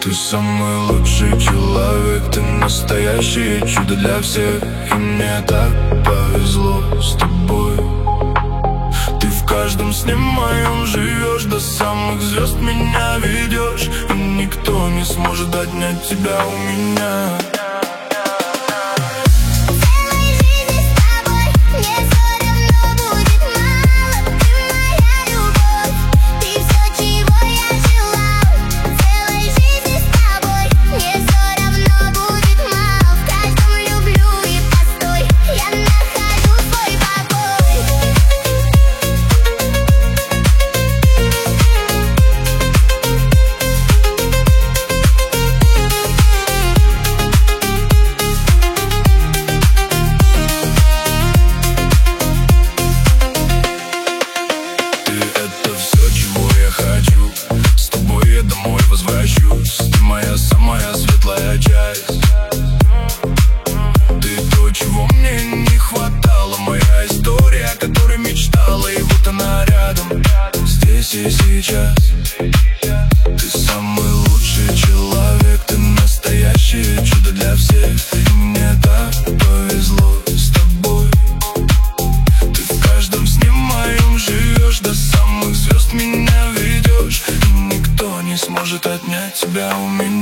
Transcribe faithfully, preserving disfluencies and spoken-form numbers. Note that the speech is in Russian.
Ты самый лучший человек, ты настоящее чудо для всех. И мне так повезло с тобой. Ты в каждом сне моем живешь, до самых звезд меня ведешь, и никто не сможет отнять тебя у меня. Ты моя самая светлая часть. Ты то, чего мне не хватало, моя история, о которой мечтала, и вот она рядом, здесь и сейчас. Ты самый лучший человек, ты настоящее чудо для всех. И мне так повезло с тобой. Ты в каждом сне моем живешь, до самых звезд меня ведешь, и никто не сможет отнять тебя у меня.